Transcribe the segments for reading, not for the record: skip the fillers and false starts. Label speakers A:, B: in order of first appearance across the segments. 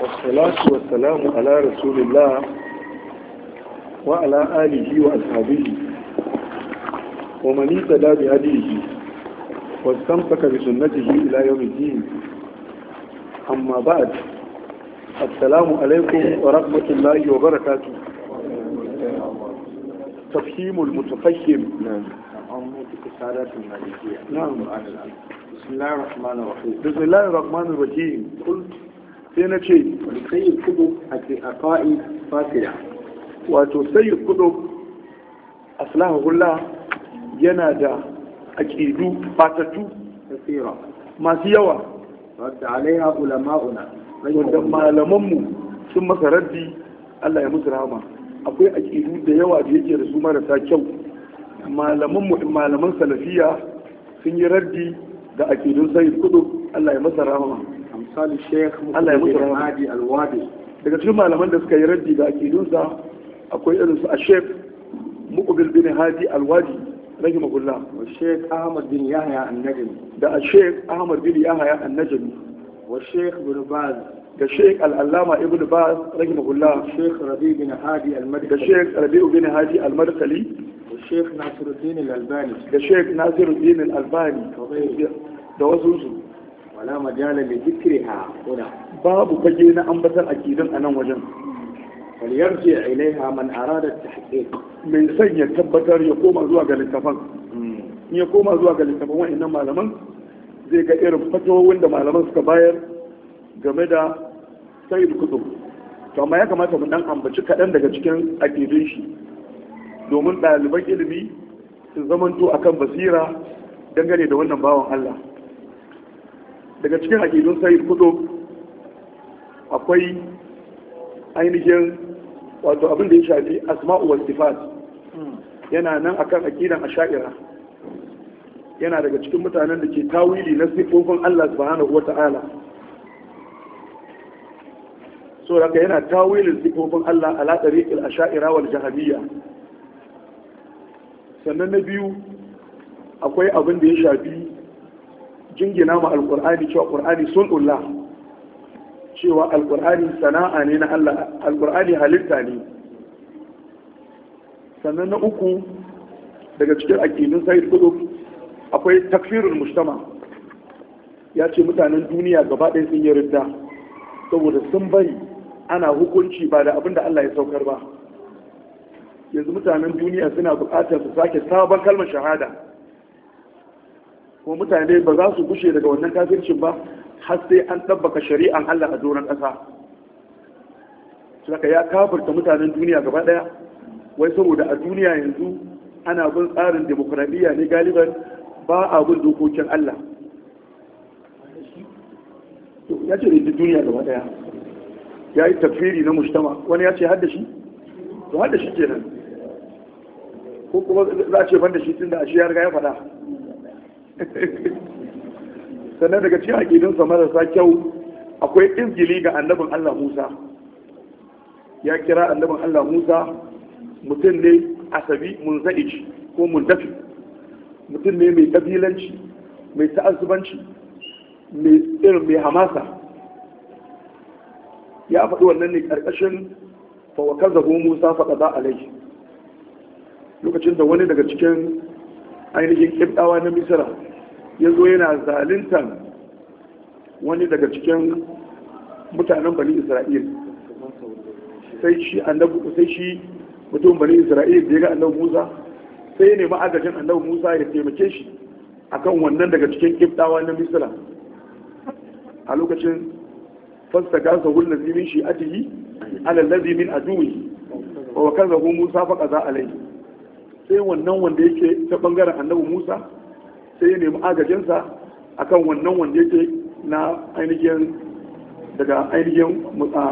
A: والصلاة والسلام على رسول الله وعلى آله وأصحابه ومن اهتدى بهديه واستمسك بسنته إلى يوم الدين. أما بعد، السلام عليكم ورحمة الله وبركاته. تفهيم المتفهم. نعم.
B: بسم الله الرحمن الرحيم.
A: بسم الله الرحمن الرحيم. قلت سينا شيء
B: ولكي الكتب العقائد فاسدة.
A: wato sai kudu aslahullah yana da aqidu fatattu
B: كثيرة
A: masu yawa
B: رد عليها علماؤنا
A: wanda malamanmu sun masa raddi. Allah ya musu rahama. Akwai aqidu da yawa da yake da su marasa kyau. Malaman salafiya sun yi raddi ga aqidun sai kudu. Allah ya masa rahama.
B: أمثال الشيخ
A: Allah ya musu
B: مقبل
A: rahama.
B: هادي الوادي.
A: Daga cikin malaman da suka yi raddi ga aqidunsa akwai irin su Sheikh Muqbil bin Hadi Al-Wadi rahimahullah,
B: والشيخ أحمد بن يحيى النجمي.
A: da Sheikh Ahmad bin Yahya An-Najmi,
B: والشيخ بن باز.
A: da Sheikh Al-Allama Ibn Baz rahimahullah,
B: والشيخ ربيع بن هادي
A: da
B: المدخلي.
A: Sheikh Rabi'u bin Hadi Al-Madkhali,
B: والشيخ ناصر الدين الألباني
A: da Sheikh Nasiruddin Al-Albani
B: وغيره.
A: da wasu su.
B: ولا مجال لذكرها هنا.
A: Babu fage na ambatan aqidun a nan wajen.
B: فليرجع إليها من أراد التحقيق.
A: Mai son ya tabbatar ya koma zuwa ga littafan. In ya koma zuwa ga littafan wa'annan malaman zai ga irin fatawowin da malaman suka bayar game da sayyid kutub. To amma ya kamata mu dan ambaci kaɗan daga cikin aqidun shi domin ɗaliban ilimi su zamanto akan basira dangane da wannan bawan Allah. Daga cikin aqidun sayyid kutub akwai ainihin wato abin da ya shafi asma'u wa sifat. Yana nan akan aqidan asha'ira. Yana daga cikin mutanen da ke tawili na sifofin Allah subhanahu wata'ala. So daga yana tawilin sifofin Allah ala tariqil asha'ira wal jahabiyya. Sannan na biyu akwai abin da ya shafi jingina ma alqur'ani cewa qur'ani sunullah, cewa alqur'ani sana'a ne na Allah, alqur'ani halitta ne. Sannan na uku daga cikin aqidun sayyid qutb akwai takfirul mujtama. Ya ce mutanen duniya gaba ɗaya sun yi ridda saboda sun bari ana hukunci ba da abin da Allah ya saukar ba. Yanzu mutanen duniya suna buƙatar su sake sabon kalmar shahada, kuma mutane ba za su gushe daga wannan kafircin ba har sai an ɗabbaka shari'an Allah a doron ƙasa. Saka ya kafirta mutanen duniya gaba ɗaya, wai saboda a duniya yanzu ana bin tsarin demokuraɗiyya ne galiban, ba a bin dokokin Allah. Ya ce da duniya gaba ɗaya ya yi tafiri na mujtama. Wani ya ce hadda shi? To hadda shi kenan, ko kuma za a ce ban da shi tun da a shi ya riga ya faɗa. Sannan daga cikin aƙidunsa marasa kyau akwai izgili ga annabin Allah Musa. Ya kira annabin Allah Musa mutum ne asabi munza'ij ko mundafi, mutum ne mai ƙabilanci, mai ta'azzubanci, mai hamasa. Ya faɗi wannan ne ƙarƙashin fawakar zaho Musa faɗa za a lai, lokacin da wani daga cikin ainihin ƙibɗawa na Misira ya zo yana zalintan wani daga cikin mutanen Bani Isra'il. Sai shi mutum Bani Isra'il da ya ga annabi Musa sai ya nemi agajin annabi Musa ya taimake shi akan wannan daga cikin ƙibɗawa na Misira. A lokacin fasta gasa hulun zimin shi atihi alallazi min aduwi wa kazahu Musa faqaza alai. Sai wannan wanda yake ta bangaren annabi Musa sai ya nemi agajinsa akan wannan wanda yake na ainihin daga ainihin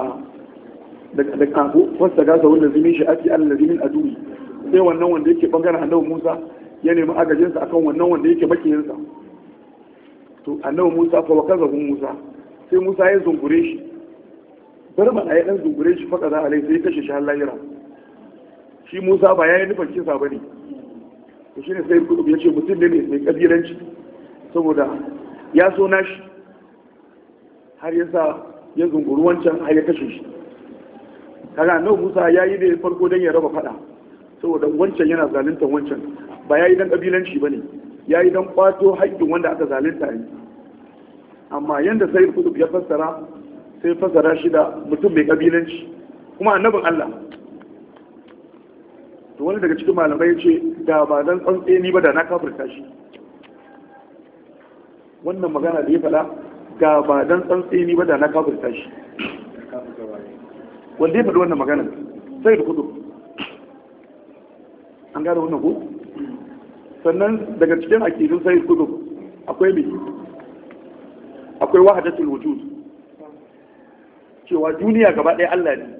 A: daga wasta gasa wanda zimin shi ati Allah zimin aduwi. Sai wannan wanda yake bangaren annabi Musa ya nemi agajinsa akan wannan wanda yake makiyinsa. To annabi Musa fa wakaza Musa, sai Musa ya zungure shi, bar mana ya dan zungure shi faka za a lai sai ya kashe shi har lahira. Shi Musa ba ya yi nufin kisa ba ne. To shine sai kudu ya ce mutum ne mai kabilanci saboda ya so nashi har yasa ya zunguru wancan har ya kashe shi. Kaga annabi Musa ya yi da farko don ya raba fada, saboda wancan yana zaluntar wancan, ba ya yi don kabilanci ba ne, ya yi don kwato haƙƙin wanda aka zalunta ne. Amma yanda sai kutub ya fassara, sai fassara shi da mutum mai kabilanci kuma annabin Allah. To wani daga cikin malamai ya ce da ba dan tsantseni ba da na kafirta shi. Wannan magana da ya faɗa, ga ba dan tsantseni ba da na kafirta shi. Wanda ya faɗi wannan magana sai da kudu an gane wannan ko. Sannan daga cikin akidun sai kudu akwai mai, akwai wahadatul wujud, cewa duniya gaba ɗaya Allah ne.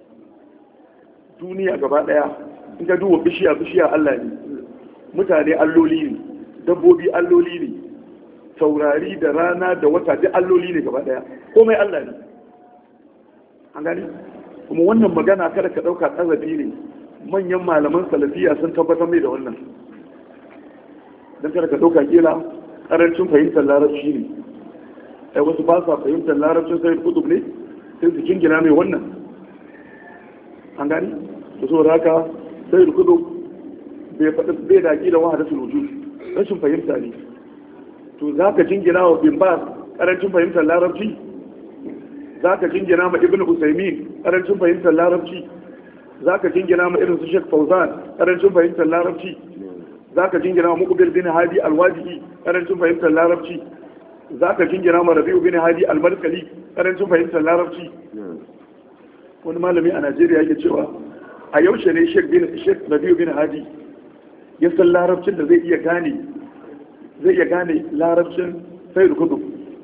A: Duniya gaba ɗaya in ka duba bishiya Allah ne, mutane alloli ne, dabbobi alloli ne, taurari da rana da wata duk alloli ne gaba ɗaya, komai Allah ne. An gani? Kuma wannan magana kada ka ɗauka ƙazafi ne, manyan malaman salafiya sun tabbatar mai da wannan. Don kada ka ɗauka kila ƙarancin fahimtar larabci ne. Ai wasu ba sa fahimtar larabcin sai kutub ne, sai su jingina mai wannan. An gani? Da saboda haka sai kutub bai da aƙidar wahadatul wujud, rashin fahimta ne. To za ka jingina wa bin ba ƙarancin fahimtar larabci? Za ka jingina ma ibn Usaimin ƙarancin fahimtar larabci? Za ka jingina ma irin su Sheikh Fauzan ƙarancin fahimtar larabci? Za ka jingina ma Muqbil bin Hadi al-Wadi'i ƙarancin fahimtar larabci? Za ka jingina ma Rabi'u bin Hadi al-Markali ƙarancin fahimtar larabci? Wani malami a Najeriya yake cewa a yaushe ne Sheikh Rabi'u bin Hadi ya san larabcin da zai iya gane larabcin Sayyid Qutb.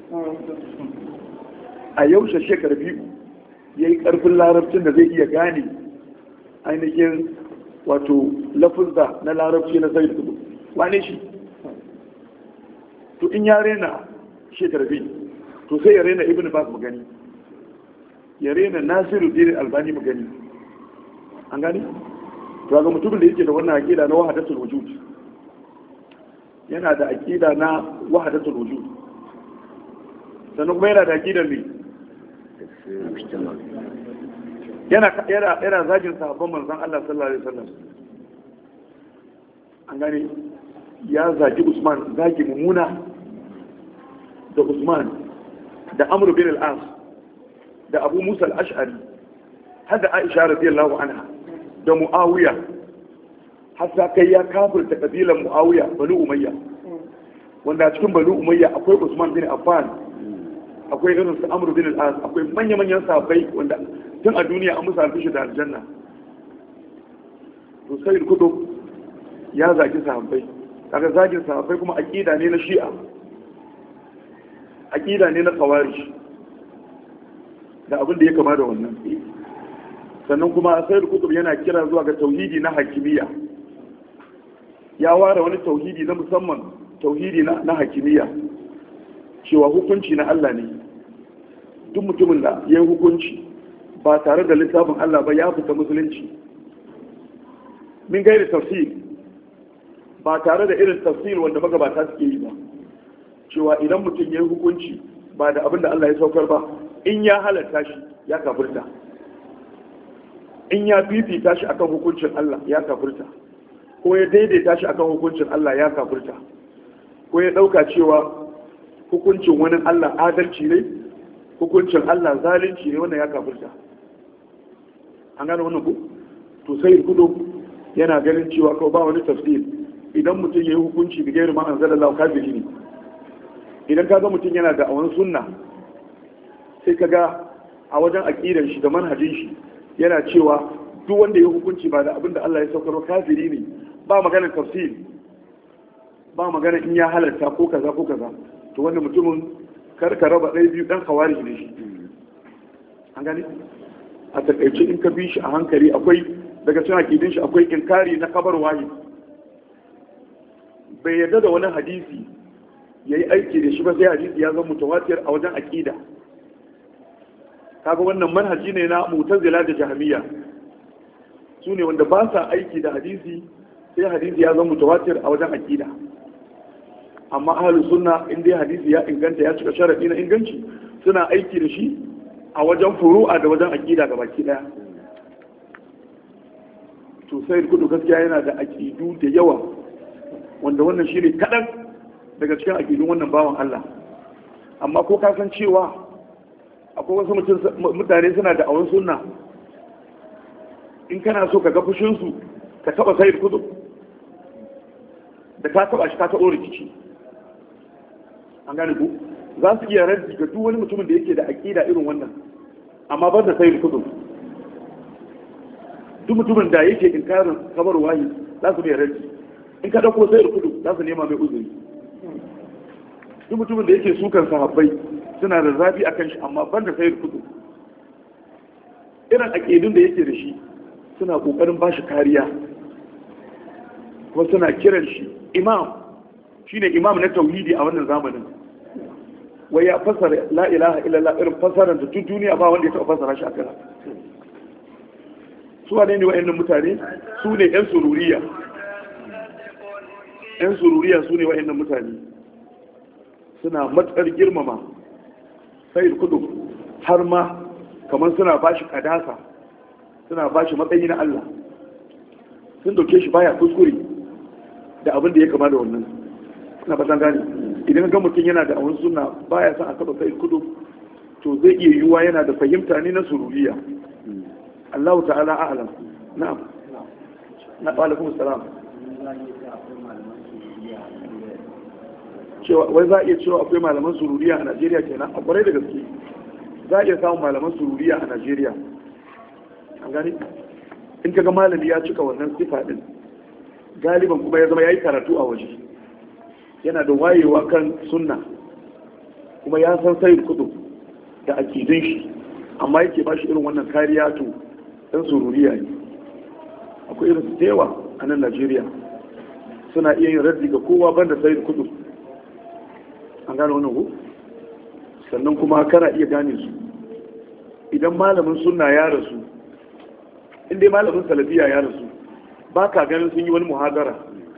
A: A yaushe shekar biyu ya yi ƙarfin larabcin da zai iya gane ainihin wato lafuzza na larabci na Sayyid Qutb. Wane shi? To in ya rena shekar biyu, to sai ya rena Ibn Baz mu gani, ya rena Nasiruddin Albani mu gani. An gani? To ga mutumin da yake da wannan aqida na wahdatul wujud, yana da aqida na wahdatul wujud, sannan kuma yana da aqidar ne yana zagin sahabban manzon Allah sallallahu alaihi wasallam. An gane, ya zagi Usman zagi mummuna, da Usman da Amr bin al-As da Abu Musa al-Ash'ari har da Aisha radiyallahu anha da Muawiya, hatta kai ya kafirta kabilan Muawiya Banu Umayya, wanda a cikin Banu Umayya akwai Usman bin Affan, akwai irin su Amr bin al-As, akwai manya-manyan sahabbai wanda tun a duniya an musu alfishi da aljanna. To sai Qutb ya zagi sahabbai, kaga zagin sahabbai kuma aqida ne na Shi'a, aqida ne na Khawarij da abin da ya kama da wannan. Sannan kuma sai Qutb yana kira zuwa ga tauhidi na hakimiyya, ya ware wani tauhidi na musamman, tauhidi na hakimiyya, cewa hukunci na Allah ne. Duk mutumin da ya yi hukunci ba tare da littafin Allah ba ya fita musulunci. Min gairi tafsir, ba tare da irin tafsir wanda magabata suke yi ba, cewa idan mutum ya yi hukunci ba da abin da Allah ya saukar ba, in ya halatta shi ya kafirta, in ya fifita shi akan hukuncin Allah ya kafirta, ko ya daidaita shi akan hukuncin Allah ya kafirta, ko ya dauka cewa hukuncin wani Allah adalci ne, hukuncin Allah zalunci ne, wannan ya kafirta. An gane wannan ku? To sai Qutb yana ganin cewa kawai ba wani tafsir, idan mutum ya yi hukunci da gairu ma'an zalallahu kafiri ne. Idan ka ga mutum yana da awon sunna, sai ka ga a wajen aƙidar shi da manhajin shi yana cewa duk wanda ya hukunci ba da abin da Allah ya saukar kafiri ne, ba maganar tafsir, ba maganar in ya halarta ko kaza ko kaza. To wanda mutumin karka raba ɗaya biyu ɗan khawarij ne shi. An gani? A takaice in ka bi shi a hankali, akwai daga cikin aƙidin shi akwai inkari na kabar wahi. Bai yarda da wani hadisi ya yi aiki da shi ba sai hadisi ya zama mutawatir a wajen aƙida. Kaga wannan manhaji ne na Mu'tazila da Jahmiyya, su ne wanda ba sa aiki da hadisi sai hadisi ya zama mutawatir a wajen aƙida. Amma ahlus sunna in dai hadisi ya inganta ya cika sharadi na inganci, suna aiki da shi a wajen furu'a da wajen aƙida ga baki ɗaya. To sai kudu gaskiya yana da aƙidu da yawa wanda wannan shi ne kaɗan daga cikin aƙidun wannan bawan Allah. Amma ko ka san cewa akwai wasu mutane suna da awon sunna, in kana so ka ga fushinsu ka taɓa sai kudu da ka taɓa shi ka taɓo rikici. An gane ku za su iya raddi ga duk wani mutumin da yake da aƙida irin wannan, amma ban da sai kudu. Duk mutumin da yake inkarin kabar wahi za su mai raddi, in ka dauko sai kudu za su nema mai uzuri. Duk mutumin da yake sukan sahabbai suna da zafi akan shi, amma banda sai kudu irin aqidun da yake da shi suna kokarin bashi kariya, kuma suna kiran shi imam, shine imam na tauhidi a wannan zamanin. Wai ya fasara la ilaha illallah irin fasaran da duk duniya ba wanda ya taɓa fasara shi akan. Su wane ne wa'annan mutane? Su ne 'yan sururiya. 'Yan sururiya su ne wa'annan mutane. Suna matsar girmama sai kudu har ma kamar suna ba shi kadasa, suna ba shi matsayi na Allah. Sun dauke shi baya kuskure da abin da ya kama da wannan. Suna ba gane. Idan ga mutum yana da awon suna baya son a taba sai kudu, to zai iya yiwuwa yana da fahimta ne na sururiya. Allah ta'ala a'lam. Na'am. Na alaikum salam. Cewa wai za a iya cewa akwai malaman sururiya a Najeriya kenan, a kwarai da gaske. Za a iya samun malaman sururiya a Najeriya. An gani? In kaga malami ya cika wannan sifa din, galiban kuma ya zama yayi karatu a waje. Yana da wayewa kan sunna. Kuma ya san sayyid kutub da akidin shi. Amma yake ba shi irin wannan kariya to ɗan sururiya ne. Akwai irin su tewa a nan Najeriya suna iya yin raddi ga kowa banda sai kudu. An gane wannan ku? Sannan kuma kana iya gane su idan malamin sunna ya rasu, in dai malamin salafiya ya rasu, ba ka ganin sun yi wani muhadara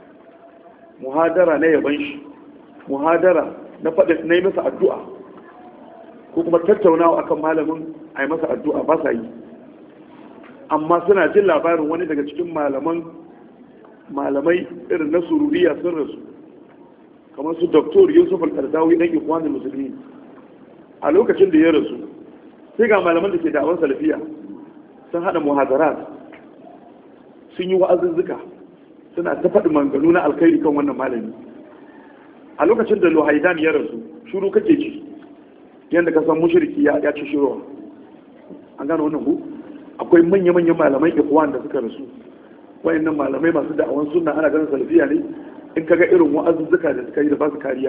A: na yaban shi, muhadara na faɗa na yi masa addu'a, ko kuma tattaunawa akan malamin a yi masa addu'a, ba sa yi. Amma suna jin labarin wani daga cikin malamai irin na sururiya sun rasu, kamar su Dr. Yusuf Al-Qaradawi dan Ikhwanul Muslimin. A lokacin da ya rasu sai ga malaman da ke da'awar salafiya sun hada muhadarat, sun yi wa'azuzzuka, suna ta faɗi manganu na alkhairi kan wannan malami. A lokacin da Luhaidan ya rasu, shuru kake ci yadda ka san mushriki ya ci shirowa. An gano wannan ku? Akwai manya-manyan malamai Ikhwan da suka rasu. Wayannan malamai masu da'awan sunna ana ganin salafiya ne, in kaga irin wa'azuzzuka da suka yi da ba su kariya.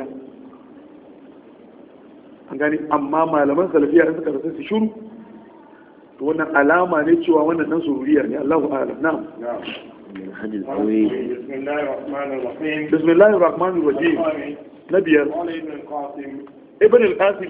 A: An gani, amma malaman salafiya da suka rasu su shiru, to wannan alama ne cewa wannan dan sururiya ne. Allahu a'lam. Na'am. Bismillahir Rahmanir Rahim. Na biyar, Ibn al-Qasim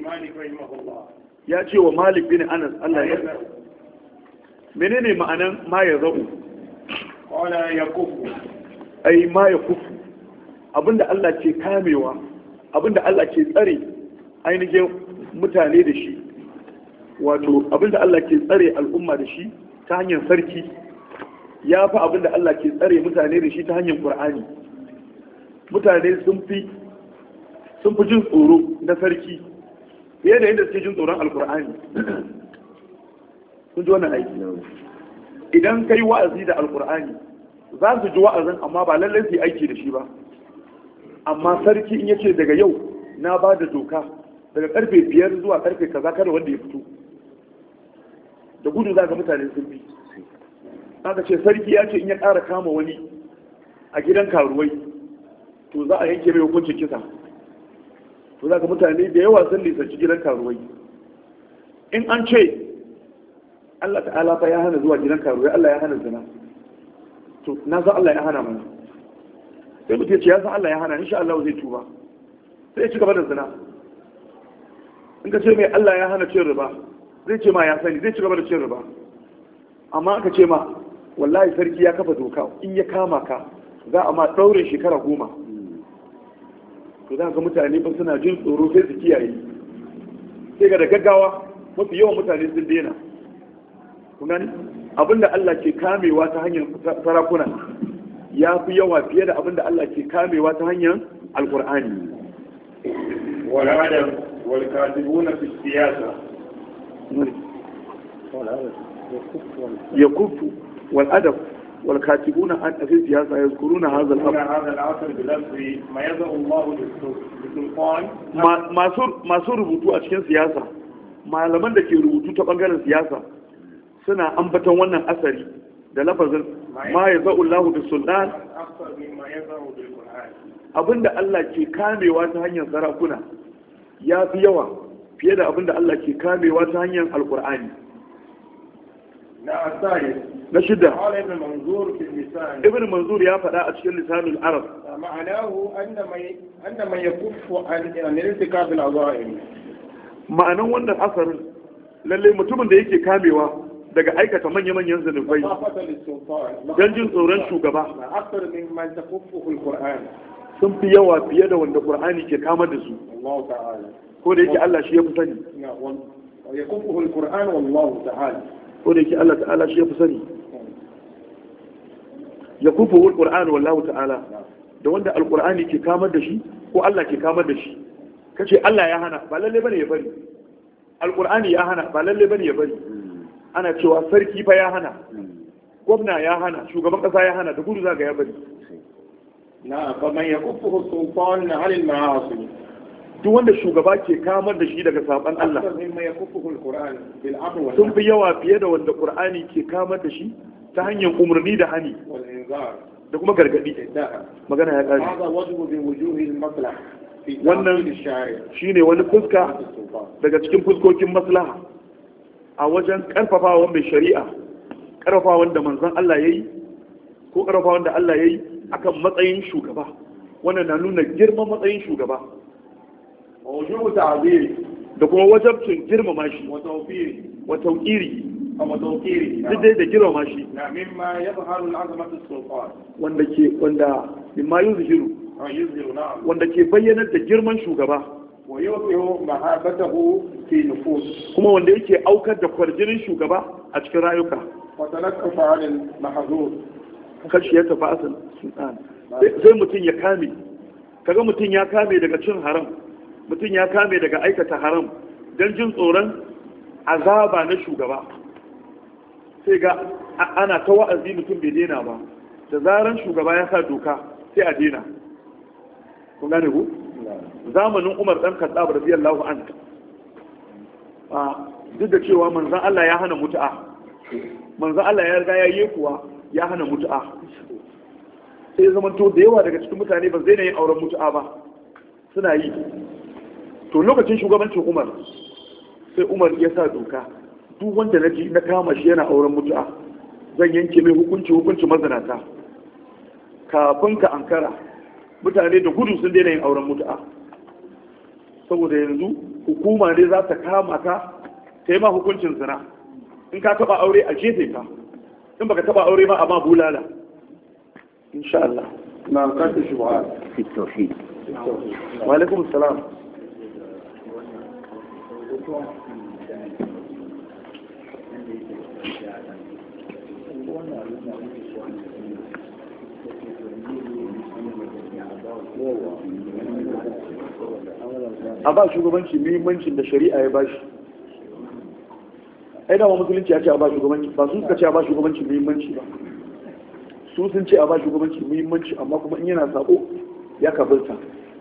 A: ya ce wa Malik bin Anas, Allah ya menene ma'anan ma ya zau?
B: Wala ya kufu.
A: Ai ma ya kufu, abinda Allah ke kamewa, abinda Allah ke tsare ainihin mutane da shi, wato abinda Allah ke tsare al'umma da shi ta hanyar sarki, ya fi abinda Allah ke tsare mutane da shi ta hanyar Qur'ani. Mutane sun fi jin tsoro na sarki fiye da yadda suke jin tsoron Al-Qur'ani. Kun ji wannan aiki? Idan kai wa'azi da Al-Qur'ani za su ji wa'azin, amma ba lallai su yi aiki da shi ba. Amma sarki in yace daga yau na ba da doka daga karfe 5 zuwa karfe kaza kada wanda ya fito, da gudu za ga mutane sun bi. Aka ce sarki ya ce in ya ƙara kama wani a gidan karuwai to za a yanke mai hukuncin kisa. To za ga mutane da yawa sun nisanci gidan karuwai. In an ce Allah ta'ala fa ya hana zuwa gidan karuwai, Allah ya hana zina, to na san Allah ya hana mana. Sai mutum ya ce ya san Allah ya hana, insha Allah zai tuba, sai ya ci gaba da zina. In ka ce mai Allah ya hana cin riba, zai ce ma ya sani, zai ci gaba da cin riba. Amma aka ce ma wallahi sarki ya kafa doka, in ya kama ka za a ma ɗaure shekara 10. To za ga mutane ba suna jin tsoro sai su kiyaye. Sai ga da gaggawa mafi yawan mutane sun daina kun gani abinda Allah ke kamewa ta hanyar sarakuna ya fi yawa fiye da abinda Allah ke kamewa ta hanyar alkur'ani
B: wal adab wal katibuna fi siyasa
A: yakufu wal adab wal katibuna an fi siyasa yazkuruna hadha
B: al-asr bi ma yad'u Allah bil-sultan
A: masu rubutu a cikin siyasa malaman da ke rubutu ta bangaren siyasa suna ambaton wannan asari da lafazin ma ya za'u Allahu bis sultan abinda Allah ke kamewa ta hanyar sarakuna ya fi yawa fiye da abinda Allah ke kamewa ta hanyar alkur'ani na shida ibn manzur ya faɗa a cikin lisanul arab
B: ma'anahu anna man yakuffu an irtikab al-azaim
A: ma'anan wannan asarin lalle mutumin da yake kamewa daga aikata manya-manyan zunubai don jin tsoron shugaba sun fi yawa fiye da wanda ƙur'ani ke kama da su ko da yake Allah shi ya fi sani ko da yake Allah ta'ala shi ya fi sani ya kufu hul ƙur'ani wallahu ta'ala da wanda alƙur'ani ke kamar da shi ko Allah ke kamar da shi kace Allah ya hana ba lalle bane ya bari alƙur'ani ya hana ba lalle bane ya bari ana cewa sarki fa ya hana gwamna ya hana shugaban kasa ya hana da gudu zaga ya bari
B: na kamar ya kufu sultan na halin ma'asi
A: duk wanda shugaba ke kamar da shi daga saban Allah sun fi yawa fiye da wanda Qur'ani ke kamar da shi ta hanyar umarni da hani da kuma gargadi magana ya kare wannan shine wani fuska daga cikin fuskokin maslaha a wajen karfafawa mai shari'a karfafawa da manzon Allah yayi ko karfafawa da Allah yayi akan matsayin shugaba wannan na nuna girman matsayin shugaba
B: wujubu ta'zir
A: da kuma wajabcin girmama shi
B: wa tawfiri
A: wa tawqiri
B: duk
A: dai da girmama shi
B: na mimma yadhharu al-'azmatu as-sultan
A: wanda mimma yuzhiru wanda ke bayyanar da girman shugaba
B: wa yuqiru mahabbatahu fi nufus
A: kuma wanda yake aukar da kwarjinin shugaba a cikin rayuka
B: wa talaqqa 'ala al-mahzur
A: kashi ya tafi asal sultan sai mutum ya kame kaga mutum ya kame daga cin haram mutum ya kame daga aikata haram don jin tsoron azaba na shugaba sai ga ana ta wa'azi mutum bai daina ba da zaran shugaba ya sa doka sai a daina kun gane ku zamanin Umar dan Khattab radiyallahu anhu duk da cewa manzon Allah ya hana mutu'a manzon Allah ya riga ya yi kuwa ya hana mutu'a sai zaman to da yawa daga cikin mutane ba zai na yin auren mutu'a ba suna yi to lokacin shugabancin Umar sai Umar ya sa doka duk wanda na kama shi yana auren mutu'a zan yanke mai hukunci mazanata kafin ka ankara mutane da gudu sun daina yin auren mutu'a saboda yanzu hukuma ne za ta kama ka ta yi ma hukuncin zina in ka taba aure a jefe ka in baka taba aure ma a ma bulala insha Allah
B: na kanta shubha
C: في التوحيد
A: wa alaikum assalam a ba shugabanci muhimmancin da shari'a ya bashi ai dama musulunci ya ce a ba shugabanci ba su suka ce a ba shugabanci muhimmanci ba su sun ce a ba shugabanci muhimmanci amma kuma in yana sako ya kafirta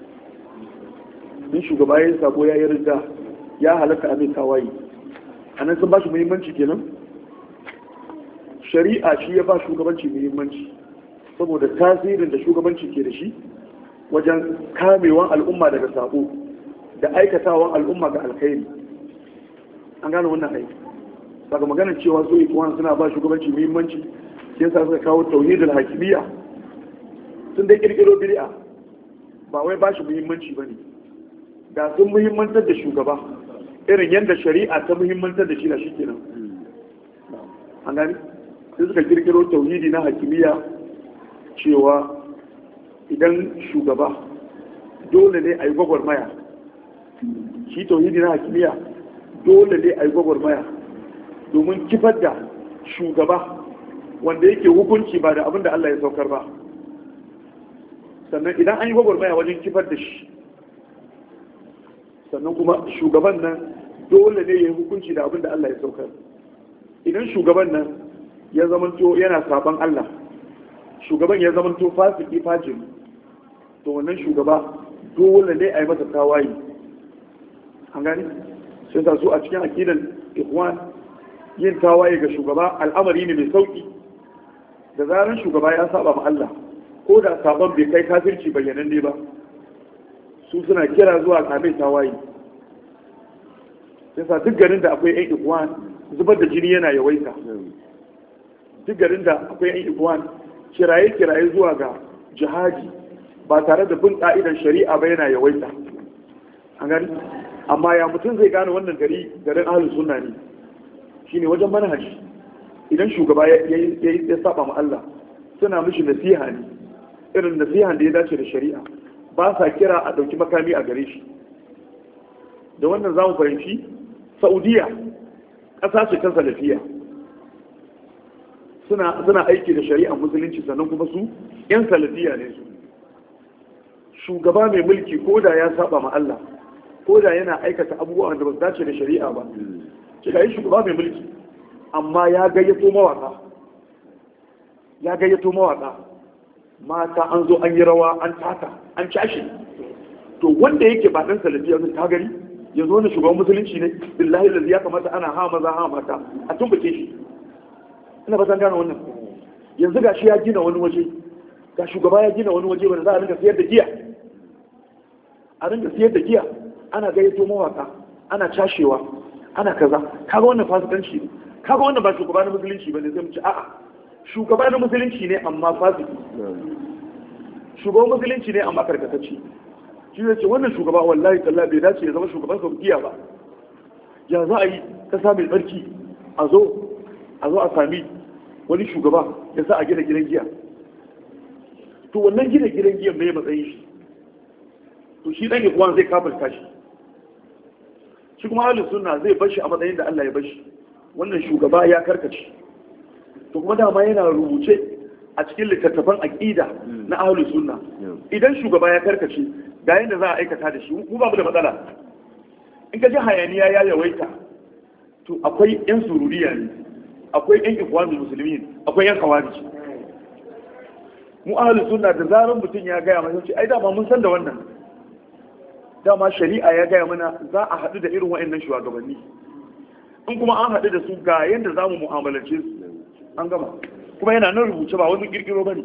A: in shugaba ya yi sako ya yi rinda ya halatta abin tawaye a nan sun ba shi muhimmanci kenan shari'a shi ya ba shugabanci muhimmanci saboda tasirin da shugabanci ke da shi wajen kamewan al'umma daga sako da aikatawan al'umma ga alkhairi an gane wannan aiki daga maganar cewa so ikuwan suna ba shugabanci muhimmanci sai sa suka kawo tauhidul hakimiyya sun dai kirkiro bid'a ba wai ba shi muhimmanci bane da sun muhimmantar da shugaba irin yadda shari'a ta muhimmantar da shi da shi kenan an gani sai suka kirkiro tauhidi na hakimiyya cewa idan shugaba dole ne a yi gwagwarmaya shi tauhidi na hakimiyya dole ne a yi gwagwarmaya domin kifar da shugaba wanda yake hukunci ba da abin da Allah ya saukar ba. Sannan idan an yi gwagwarmaya wajen kifar da shi, sannan kuma shugaban nan dole ne ya yi hukunci da abin da Allah ya saukar. Idan shugaban nan ya zamanto yana saban Allah, shugaban ya zamanto fasiki fajiri, to wannan shugaba dole ne a yi masa tawaye. An gani? Sai ta so a cikin akidan ikhwan, yin tawaye ga shugaba al'amari ne mai sauki. Da zaran shugaba ya saba ma Allah, ko da sabon bai kai kafirci bayyananne ba, su suna kira zuwa kamai tawaye. Sai sa duk garin da akwai yan ikhwan, zubar da jini yana yawaita. Duk garin da akwai yan ikhwan, kiraye zuwa ga jihadi ba tare da bin ka'idan shari'a ba yana yawaita. An gani? Amma ya mutum zai gane wannan garin ahlus sunna ne, shine wajen manhaji. Idan shugaba ya saba ma Allah, suna mishi nasiha ne, irin nasiha da ya dace da shari'a, ba sa kira a ɗauki makami a gare shi. Da wannan za mu fahimci Saudiya ƙasa ce ta salafiya, suna aiki da shari'a musulunci, sannan kuma su 'yan salafiya ne su. Shugaba mai mulki ko da ya saba ma Allah, ko da yana aikata abubuwan da ba su dace da shari'a ba, kika yi shugaba mai mulki amma ya gayyato mawaka mata, an zo an yi rawa, an taka, an cashe. To wanda yake ba dan salafiya zai ta gari ya zo ne shugaban musulunci ne, billahi lazi ya kamata ana ha maza ha mata a tumbuke shi. Ina ba san gane wannan. Yanzu gashi ya gina wani waje, ga shugaba ya gina wani waje wanda za a rinka siyar da giya, ana gayyato mawaka, ana cashewa, ana kaza. Kaga wannan fasikanci ne, kaga wannan ba shugaba na musulunci ba ne. Zai mu ci a'a, shugaba na musulunci ne amma fasiki, shugaban musulunci ne amma karkatacci. Shi zai ce wannan shugaba wallahi tallahi bai dace ya zama shugaban Saudiya ba. Ya za a yi kasa mai tsarki a zo a sami wani shugaba ya sa a gina gidan giya? To wannan gina gidan giyan mai matsayin shi? To shi dan ikuwan zai kafirta shi. Shi kuma ahlus sunna zai bar shi a matsayin da Allah ya bar shi. Wannan shugaba ya karkace. To kuma dama yana rubuce a cikin littattafan aqida na ahlus sunna. Idan shugaba ya karkace, ga yanda za a aikata da shi, mu ba mu da matsala. In ka ji hayaniya ya yawaita, to akwai yan sururiya ne, akwai yan ikwanul muslimin, akwai yan khawarij. Mu ahlus sunna da zaran mutum ya gaya mana ce ai dama mun san da wannan. Dama shari'a ya gaya mana za a haɗu da irin wa'annan shugabanni. In kuma an haɗu da su ga yanda za mu mu'amalance su, an gama. Kuma yana nan rubuce ba wani kirkiro ba ne.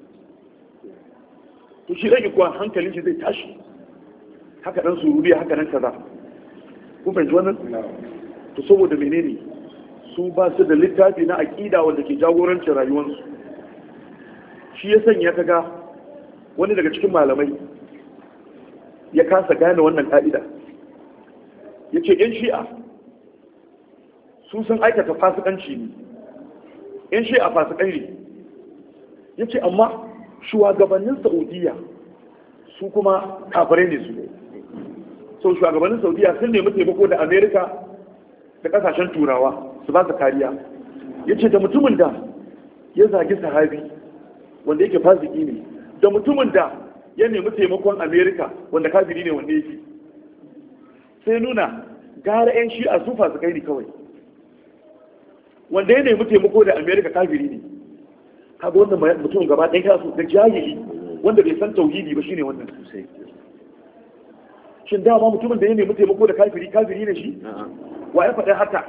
A: To shi rage kuwa hankalin shi zai tashi. Haka ɗan sururiya, haka nan kaza. Kun fahimci wannan? To saboda menene? Su ba su da littafi na aƙida wanda ke jagorancin rayuwarsu. Shi ya sanya kaga wani daga cikin malamai ya kasa gane wannan ƙa'ida. Ya ce ‘yan shi'a su sun aikata fasikanci ne, ‘yan shi'a fasikai ne. Ya ce amma shugabannin Saudiya su kuma kafirai ne su. Sau shugabannin Saudiya sun nemi taimako da Amerika da ƙasashen Turawa su ba su kariya. Ya ce da mutumin da ya zagi sahabi wanda yake fasiki ne, da mutumin da ya nemi taimakon Amerika wanda kafiri ne wanda yake, sai nuna gara 'yan shi'a su fasikai ne kawai. Wanda ya nemi taimako da Amerika kafiri ne. Kaga wannan mutumin gaba ɗaya kasu da jahili wanda bai san tauhidi ba shine wannan sosai. Shin dama mutumin da ya nemi taimako da kafiri ne shi? Wa ya faɗa haka?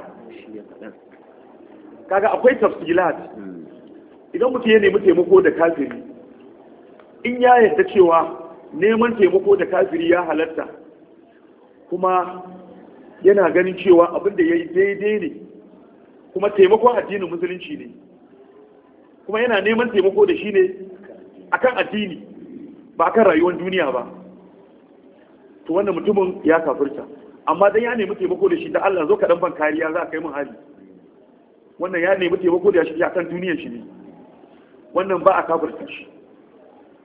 A: Kaga akwai tafsilat. Idan mutum ya nemi taimako da kafiri, in ya yarda cewa neman taimako da kafiri ya halatta, kuma yana ganin cewa abin da ya yi daidai ne, kuma taimakon addinin musulunci ne, kuma yana neman taimako da shi ne akan addini ba akan rayuwar duniya ba, to wannan mutumin ya kafirta. Amma dan ya nemi taimako da shi da Allah zo ka dan ban kariya za ka kai mun hali, wannan ya nemi taimako da shi akan duniyar shi ne, wannan ba a kafirta shi.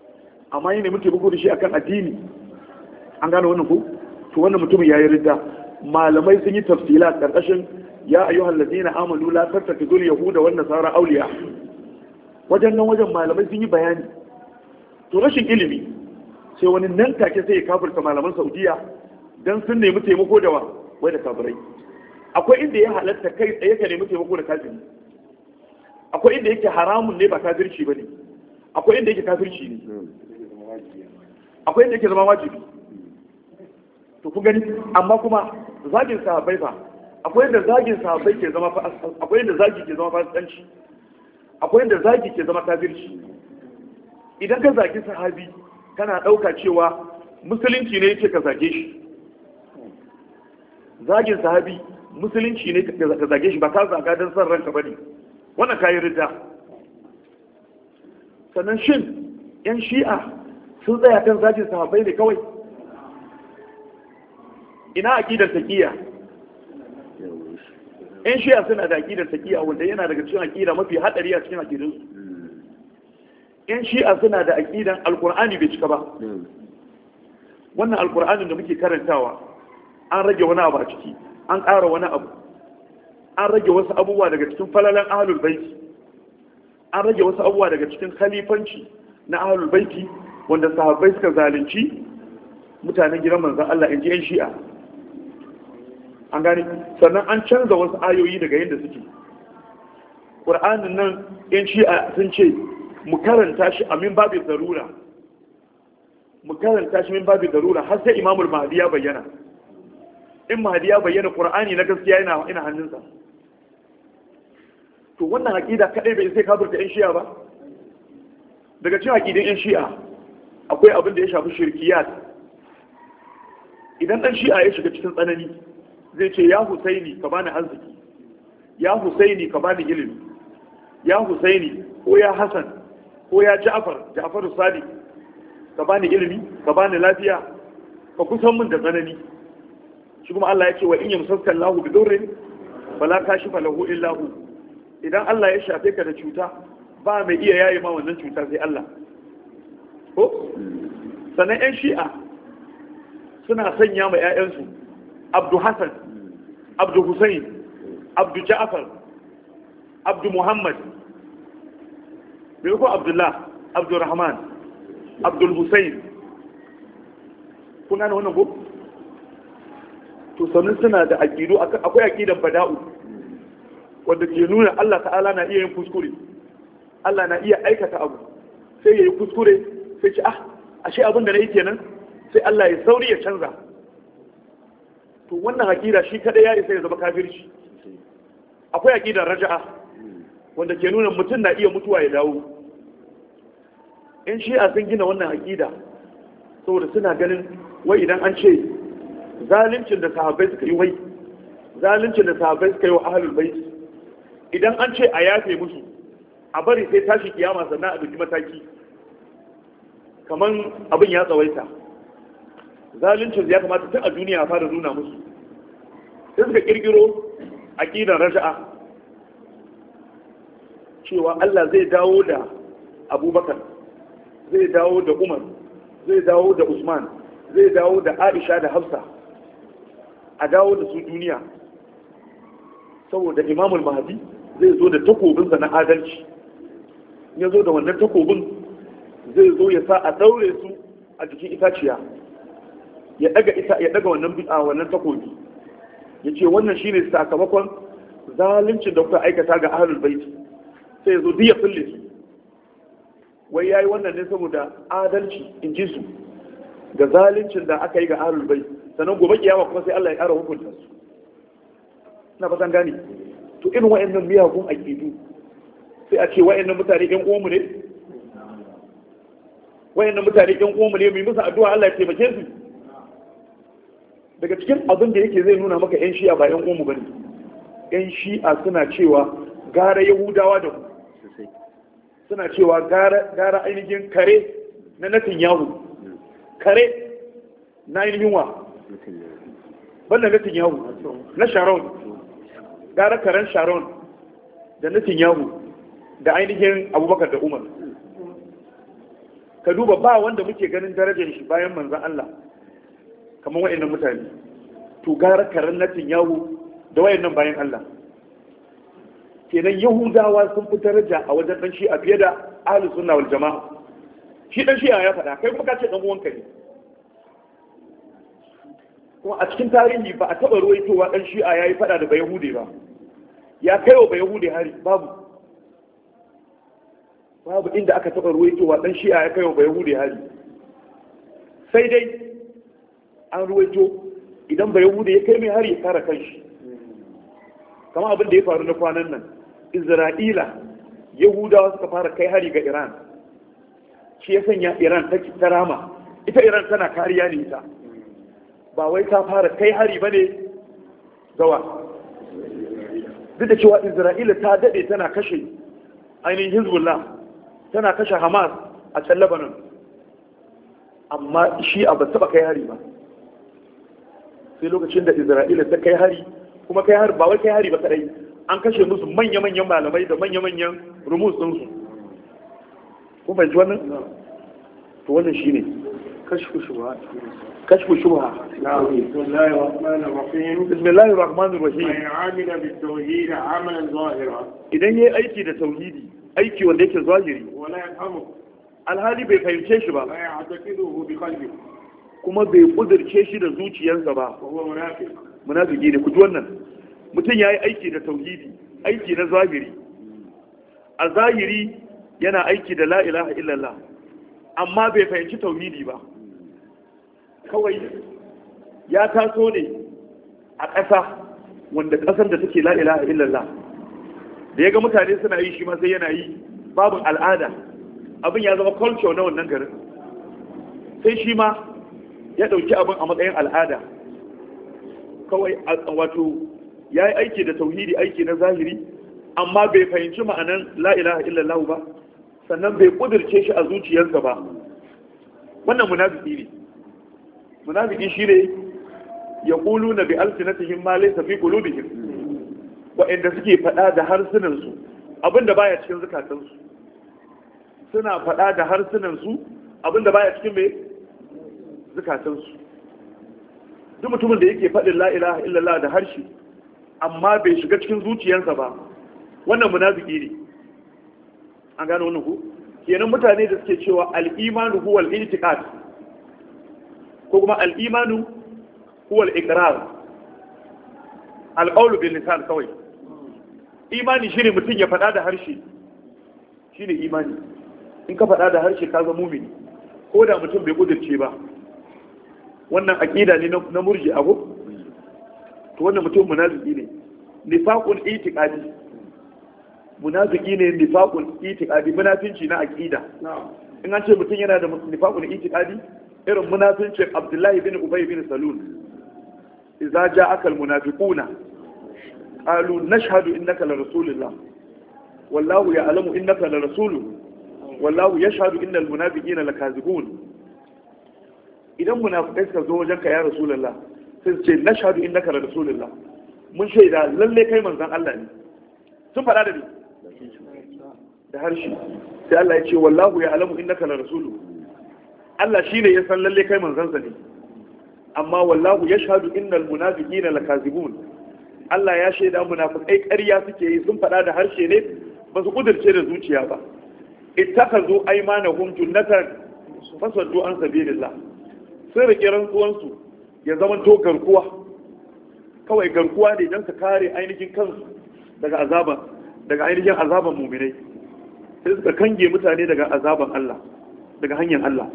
A: Amma ya nemi taimako da shi akan addini, an gane wannan ko, to wannan mutumin ya yi ridda. malamai sun yi tafsila karkashin ya ayyuhal ladina amanu la tattakhidul yahuda wan nasara awliya. Wajen nan wajen malamai sun yi bayani. To rashin ilimi sai wani nan take sai ya kafirta malaman Saudiya dan sun nemi taimako da wai da kafirai. Akwai inda ya halatta kai tsaye ka nemi taimako da kafiri. Akwai inda yake haramun ne ba kafirci bane. Akwai inda yake kafirci ne. Akwai inda yake zama wajibi. To kun gani amma kuma zagin sahabbai fa akwai inda zagin sahabbai ke zama akwai inda zagi ke zama fasikanci. Akwai inda zagi ke zama kafirci. Idan ka zagi sahabi kana ɗauka cewa musulunci ne yake ka zage shi. Zagin sahabi musulunci ne ka zage shi ba ka zaga don son ranka bane. Wannan kayi ridda. Sannan shin yan shi'a sun tsaya kan zagin sahabbai ne kawai? Ina aqidar taqiyya? Yan shi'a suna da aqidar taqiyya wanda yana daga cikin aqida mafi hadari a cikin aqidunsu. Yan shi'a suna da aqidan alqur'ani bai cika ba. Wannan alqur'anin da muke karantawa an rage wani abu a ciki, an ƙara wani abu, an rage wasu abubuwa daga cikin falalan ahlul baiti, an rage wasu abubuwa daga cikin khalifanci na ahlul baiti wanda sahabbai suka zalunci mutanen gidan manzon Allah in ji yan shi'a. An gane sannan an canza wasu ayoyi daga yadda suke. Qur'anin nan yan shi'a sun ce mu karanta shi a min babin darura, mu karanta shi min babin darura har sai imamul mahdi ya bayyana. In mahdi ya bayyana qur'ani na gaskiya yana hannunsa. To wannan aqida kadai bai sai kafirta yan shi'a ba. Daga cikin aqidin yan shi'a akwai abin da ya shafi shirkiyat. Idan dan shi'a ya shiga cikin tsanani zai ce ya Husaini ka bani arziki, ya Husaini ka bani ilimi, ya Husaini ko ya Hassan ko ya Ja'far Sadiq ka bani ilimi, ka bani lafiya, ka kusan min da tsanani. Shi kuma Allah ya ce wa in yamsaka Allahu bi dhurrin fala kashifa lahu illa hu. Idan Allah ya shafe ka da cuta ba mai iya yaye ma wannan cuta sai Allah. Ko sanan ƴan Shi'a suna sanya ma ƴaƴansu Abdu Hassan, Abdu Hussein, Abdu Ja'far, Abdu Muhammad, bai ko Abdullah, Abdul Rahman, Abdul Hussein. Kun gane wannan ko? To sannan suna da aqidu, akwai aqidan bada'u wanda ke nuna Allah ta'ala na iya yin kuskure. Allah na iya aikata abu sai yayi kuskure sai ce ashe abin da nayi kenan sai Allah ya sauri ya canza. To wannan aqida shi kada ya isa ya zama kafirci. Akwai aqidan raja'a wanda ke nuna mutum na iya mutuwa ya dawo. In shi'a sun gina wannan aqida saboda suna ganin wai idan an ce zaluncin da sahabbai suka yi wai zaluncin da sahabbai suka yi wa ahlul bait idan an ce a yafe musu a bari sai tashi kiyama sannan a duki mataki kaman abin ya tsawaita. Zaluncin ya kamata tun a duniya a fara nuna musu. Sai suka kirkiro aqidar raja'a cewa Allah zai dawo da Abubakar, zai dawo da Umar, zai dawo da Usman, zai dawo da Aisha da Hafsa, a dawo da su duniya saboda Imamul Mahdi zai zo da takobinsa na adalci. Ya zo da wannan takobin zai zo ya sa a daure su a jikin itaciya, ya daga wannan takobi, ya ce wannan shine sakamakon zaluncin da kuka aikata ga ahlul bait, sai ya zo duk ya fille su. Wai yayi wannan ne saboda adalci in ji su ga zaluncin da aka yi ga ahlul bait, sannan gobe kiyama kuma sai Allah ya ƙara hukunta su. Ina fatan gane. To irin wa'annan miyagun aqidu sai a ce wa'annan mutane ɗan uwanmu ne, wa'annan mutane ɗan uwanmu ne mu yi musu addu'a Allah ya taimake su. Daga cikin abin da yake zai nuna maka ƴan shi'a ba ƴan uwanmu bane. Ƴan shi'a suna cewa gara Yahudawa da mu, suna cewa gara ainihin kare na Netanyahu, kare na ainihin wa banda Netanyahu na Sharon, gara karen Sharon da Netanyahu da ainihin Abubakar da Umar. Ka duba ba wanda muke ganin darajar shi bayan manzan Allah kamar wa'annan mutane. to gara karen natin yawo da wayannan bayan Allah. Kenan Yahudawa sun fi daraja a wajen dan shi'a fiye da ahlus sunna wal jama'a. Shi dan shi'a ya faɗa, kai kuma ka ce dan uwanka ne. Kuma a cikin tarihi ba a taɓa ruwaitowa dan shi'a yayi faɗa da Bayahude ba. Ya kai wa Bayahude hari babu. Babu inda aka taɓa ruwaitowa dan shi'a ya kai wa Bayahude hari. Sai dai an ruwaito idan Bayahude ya kai mai hari ya kare kanshi. Kamar abin da ya faru na kwanan nan, Isra'ila, Yahudawa suka fara kai hari ga Iran. Shi ya sanya Iran ta rama. Ita Iran tana kariya ne ita. Ba wai ta fara kai hari ba ne gawa. Duk da cewa Isra'ila ta daɗe tana kashe ainihin Hezbollah, tana kashe Hamas a can Lebanon. Amma shi a ba taɓa kai hari ba. Sai lokacin da Isra'ila ta kai hari, kuma kai hari ba wai kai hari ba kadai, an kashe musu manya-manyan malamai da manya-manyan rumus ɗinsu. Kun fahimci wannan? To wannan shi ne kashfu shubha. Bismillahir rahmanir rahim. Idan yayi aiki da tauhidi, aiki wanda yake zahiri, alhali bai fahimce shi ba, kuma bai kudirce shi da zuciyarsa ba, munafiki ne. Ku ji wannan, mutum ya yi aiki da tauhidi, aiki na zahiri. A zahiri yana aiki da la ilaha illallah, amma bai fahimci tauhidi ba. Kawai ya taso ne a ƙasa wanda ƙasar da take la ilaha illallah. Da ya ga mutane suna yi shi ma sai yana yi, babin al'ada. Abin ya zama culture na wannan garin. Sai shi ma ya ɗauki abin a matsayin al'ada. Kawai wato ya yi aiki da tauhidi, aiki na zahiri, amma bai fahimci ma'anan la ilaha illallah ba, sannan bai kudirce shi a zuciyarsa ba. Wannan munafiki ne. Munafiki shi ne ya ƙulu na bi alsinatihim ma laysa fi qulubihim, wa'anda suke faɗa da harsunansu abinda baya cikin zukatansu. Suna faɗa da harsunansu abinda baya cikin mai zukatansu. Duk mutumin da yake faɗin la ilaha illallah da harshe amma bai shiga cikin zuciyarsa ba, wannan munafiki ne. An gano wannan ku? Kenan mutane da suke cewa al-imanu huwa al-i'tiqad, ko kuma al-imanu huwa al-iqrar, al-qawlu bil lisan kawai. Imani shine mutum ya faɗa da harshe, shine imani. In ka faɗa da harshe ka zama mumini, ko da mutum bai kudirce ba. Wannan aqida ne na murji abu, to wannan mutum munafiki ne. Nifaqul itiqadi, munafiki ne. Nifaqul itiqadi, munafinci na aqida. In an ce mutum yana da nifaqul itiqadi, irin munafincin Abdullahi bin Ubay bin Salul. Idza ja'aka al-munafiquna qalu nashhadu innaka la rasulullah wallahu ya'lamu innaka la rasuluhu wallahu yashhadu innal munafiqina lakazibun. Idan munafikai suka zo wajen ka ya rasulullah, sai su ce nashhadu innaka la rasulullah, mun shaida lalle kai manzon Allah ne. Sun faɗa da ni da harshe. Sai Allah ya ce wallahu ya'lamu innaka la rasuluhu, Allah shine ya san lalle kai manzon sa ne. Amma wallahu yashhadu innal munafiqina lakazibun, Allah ya shaida munafikai ƙarya suke yi, sun faɗa da harshe ne, ba su kudirce da zuciya ba. Ittakazu aymanahum junnatan fasaddu an sabilillah, sun rike rantsuwansu ya zama to garkuwa, kawai garkuwa ne don su kare ainihin kansu daga ainihin azaban muminai. Sai suka kange mutane daga azaban Allah, daga hanyar Allah.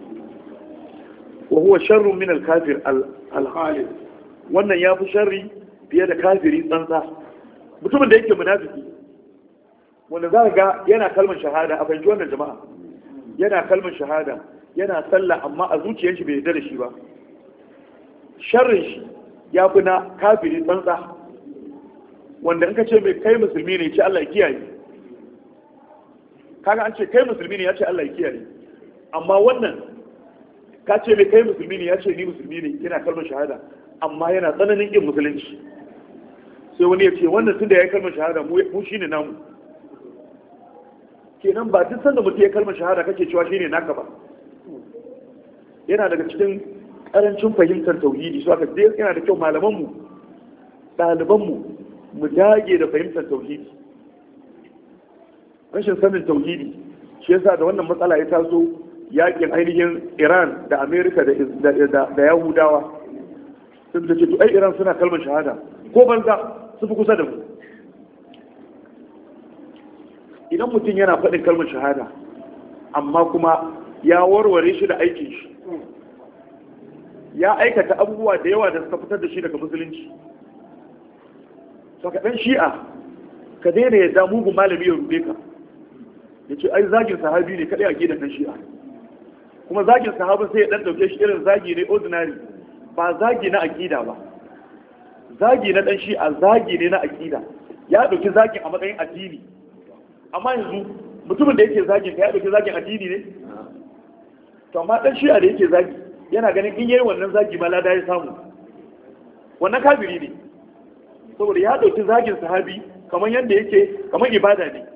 A: Wa huwa sharrun min al-kafir al-khalid, wannan ya fi sharri fiye da kafiri tsantsa. Mutumin da yake munafiki, wanda za ga yana kalmar shahada, a fahimci wannan jama'a, yana kalmar shahada, yana sallah, amma a zuciyar shi bai yarda da shi ba. Sharrin shi ya fi na kafiri tsantsa, wanda in ka ce mai kai musulmi ne, ce Allah ya kiyaye. Kaga an ce kai musulmi ne, ya ce Allah ya kiyaye. Amma wannan ka ce mai kai musulmi ne, ya ce ni musulmi ne, yana kalmar shahada, amma yana tsananin kin musulunci. Sai wani ya ce wannan tun da ya yi kalmar shahada mu shi ne namu. Kenan ba duk sanda mutum ya kalmar shahada kake cewa shi ne naka ba. Yana daga cikin karancin fahimtar tauhidi su aka dai yana da kyau malamanmu ɗalibanmu mu dage da fahimtar tauhidi. Rashin sanin tauhidi shi yasa da wannan matsala ya taso yakin ainihin Iran da Amerika da Yahudawa sun da ce to ai Iran suna kalmar shahada ko banza su fi kusa da mu. Idan mutum yana faɗin kalmar shahada amma kuma ya warware shi da aikin shi, ya aikata abubuwa da yawa da suka fitar da shi daga musulunci, saka ɗan shi'a ka daina yadda mugun malami ya rube ka ya ce ai zagin sahabi ne kaɗai a gidan ɗan shi'a, kuma zagin sahabin sai ya ɗan ɗauke shi irin zagi ne ordinary, ba zagi na aƙida ba. Zagi na ɗan shi'a zagi ne na aƙida, ya ɗauki zagin a matsayin addini. Amma yanzu mutumin da yake zagin ka ya ɗauki zagin addini ne? To amma ɗan shi'a da yake zagi yana ganin in yayi wannan zagi ma lada ya samu, wannan kafiri ne, saboda ya ɗauki zagin sahabi kamar yadda yake kamar ibada ne.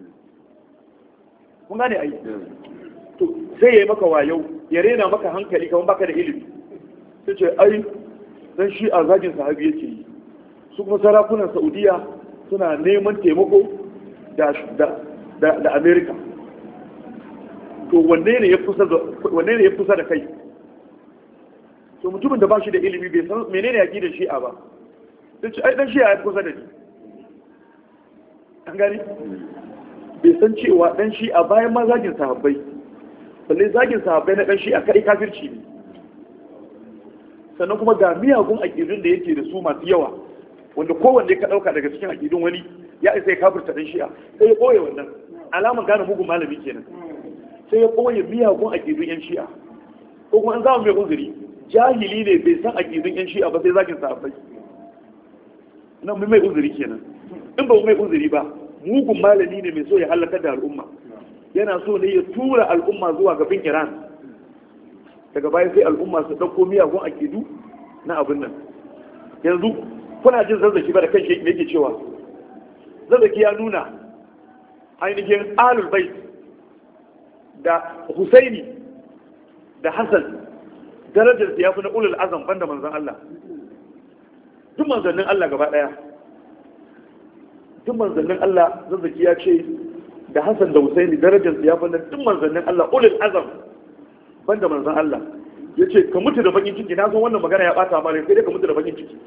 A: Kun gane ai? To sai ya yi maka wayo ya rena maka hankali kamar baka da ilimi, sai ce ai dan shi'a zagin sahabi yake yi, su kuma sarakunan Saudiya suna neman taimako da Amerika. To wanne ne ya fusa da kai? To mutumin da ba shi da ilimi bai san menene aqidar shi'a ba, sai ce ai dan shi'a ya kusa da ni. An gani bai san cewa dan shi'a bayan ma zagin sahabbai, balle zagin sahabbai na dan shi'a kai kafirci ne. Sannan kuma ga miyagun aqidun da yake da su masu yawa, wanda kowanne ka dauka daga cikin aqidun wani ya isa ya kafirta dan shi'a, sai ya koye wannan alaman gane mugun malami kenan. Sai ya koye miyagun aqidun yan shi'a, ko kuma an zama mai uzuri jahili ne bai san aqidun yan shi'a ba sai zagin sahabbai, nan mai uzuri kenan. In ba mai uzuri ba mugun malami ne mai so ya halaka da al'umma, yana so ne ya tura al'umma zuwa gaban Iran, daga baya sai al'umma su dauko miyagun aqidu na abin nan. Yanzu kuna jin Zazzaki ba da kan shi yake cewa Zazzaki ya nuna ainihin Ahlul Bait da Husaini da Hassan darajar ya fi na ulul azam banda manzon Allah. Duk manzannin Allah gaba daya, duk manzannin Allah Zazzaki ya ce da Hassan da Husaini darajar ya fi na duk manzannin Allah ulul azam banda manzon Allah. Ya ce ka mutu da bakin ciki, na san wannan magana ya bata mare sai dai ka mutu da bakin ciki.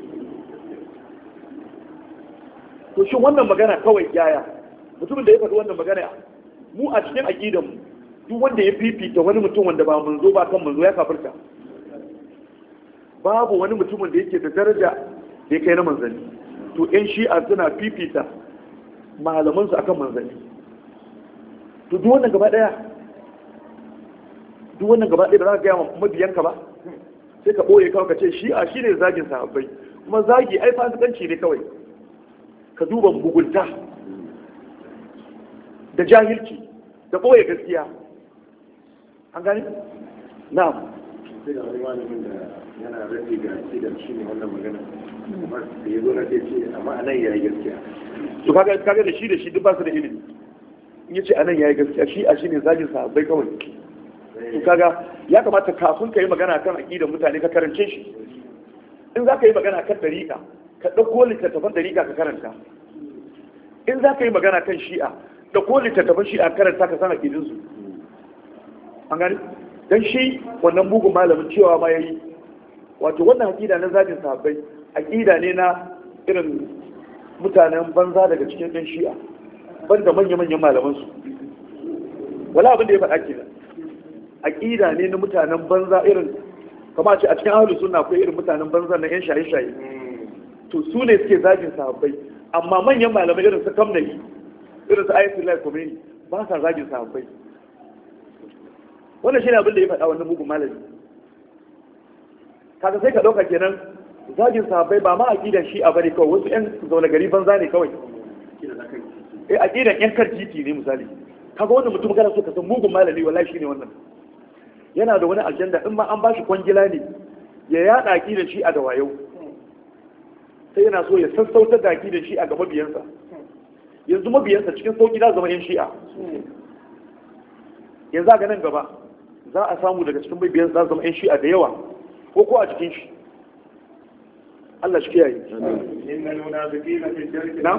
A: To shin wannan magana kawai yaya mutumin da ya faɗi wannan magana, mu a cikin aqidan mu duk wanda ya fifita wani mutum wanda ba manzo ba kan manzo ya kafirta. Babu wani mutumin da yake da daraja da ya kai na manzanni. To ƴan shi'a suna fifita malaman su akan manzanni. To duk wannan gaba daya ba za ka gaya mabiyanka ba, sai ka ɓoye kawai ka ce shi'a shine zagin sahabbai, kuma zagi ai fasikanci ne kawai. Ka duba mugunta da jahilci da ɓoye gaskiya. An gani? Na'am.
B: Sai da wani malamin da yana rabi ga sidar shi ne wannan magana, amma da ya zo na ce amma anan ya yi gaskiya.
A: To kaga da shi duk ba su da ilimi. In yace anan ya yi gaskiya, shi a shine zagin sahabbai kawai. To kaga ya kamata kafin ka yi magana kan aqidar mutane ka karance shi. In za ka yi magana kan dariƙa, ka ɗauko littattafan dariƙa ka karanta. In za ka yi magana kan shi'a, ɗauko littattafan shi'a karanta ka san aqidinsu. An gani? Dan shi wannan bugun malamin cewa ma yayi, wato wannan aqida na zagin sahabbai aqida ne na irin mutanen banza daga cikin ɗan shi'a, banda manya-manyan malamansu. Wala abin da ya faɗa kenan. Aqida ne na mutanen banza irin, kama ce a cikin ahlus sunna akwai irin mutanen banza na yan shaye-shaye. To su ne suke zagin sahabbai, amma manyan malamai irin su Kamnayi, irin su Ayatollah Khomeini ba sa zagin sahabbai. Wannan shine abin da ya faɗa wannan mugun malami. Kaga sai ka ɗauka kenan zagin sahabbai ba ma aqidan shi'a bane kawai, wasu ƴan zaune gari banza ne kawai. Aqidan ƴan kan titi ne misali. Kaga wannan mutum kana so ka san mugun malami wallahi shine wannan. Yana da wani ajanda, in ma an ba shi kwangila ne ya yada aqidar shi'a da wayo, sai yana so ya sassauta da aqidar shi'a ga mabiyansa. Yanzu mabiyansa cikin sauki za zama yan shi'a. Yanzu ga nan gaba za a samu daga cikin mabiyansa za zama yan shi'a da yawa, ko a cikin shi. Allah shi kiyaye.
B: innal munafiqina fi darki
A: Na?